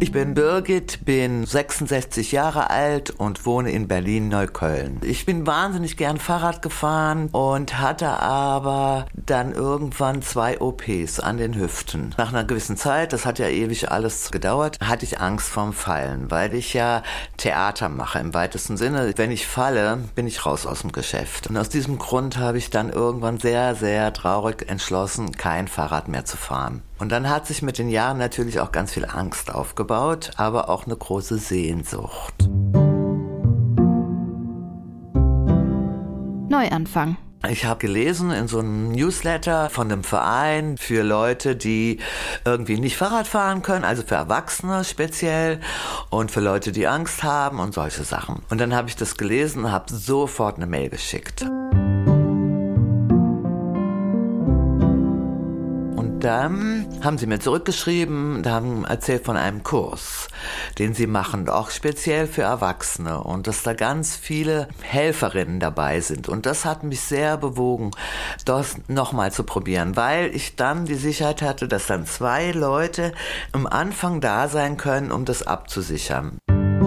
Ich bin Birgit, bin 66 Jahre alt und wohne in Berlin-Neukölln. Ich bin wahnsinnig gern Fahrrad gefahren und hatte aber dann irgendwann 2 OPs an den Hüften. Nach einer gewissen Zeit, das hat ja ewig alles gedauert, hatte ich Angst vorm Fallen, weil ich ja Theater mache im weitesten Sinne. Wenn ich falle, bin ich raus aus dem Geschäft. Und aus diesem Grund habe ich dann irgendwann sehr, sehr traurig entschlossen, kein Fahrrad mehr zu fahren. Und dann hat sich mit den Jahren natürlich auch ganz viel Angst aufgebaut, aber auch eine große Sehnsucht. Neuanfang. Ich habe gelesen in so einem Newsletter von einem Verein für Leute, die irgendwie nicht Fahrrad fahren können, also für Erwachsene speziell und für Leute, die Angst haben und solche Sachen. Und dann habe ich das gelesen und habe sofort eine Mail geschickt. Dann haben sie mir zurückgeschrieben und haben erzählt von einem Kurs, den sie machen, auch speziell für Erwachsene und dass da ganz viele Helferinnen dabei sind. Und das hat mich sehr bewogen, das nochmal zu probieren, weil ich dann die Sicherheit hatte, dass dann 2 Leute am Anfang da sein können, um das abzusichern.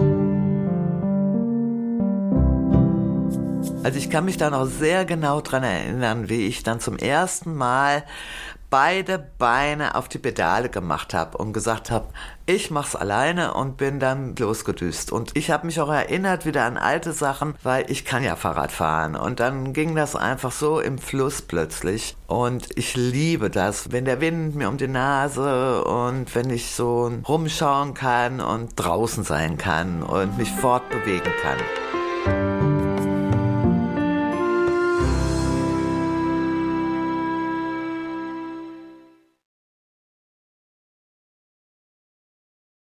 Also ich kann mich da noch sehr genau dran erinnern, wie ich dann zum ersten Mal beide Beine auf die Pedale gemacht habe und gesagt habe, ich mach's alleine und bin dann losgedüst. Und ich habe mich auch erinnert wieder an alte Sachen, weil ich kann ja Fahrrad fahren. Und dann ging das einfach so im Fluss plötzlich. Und ich liebe das, wenn der Wind mir um die Nase und wenn ich so rumschauen kann und draußen sein kann und mich fortbewegen kann.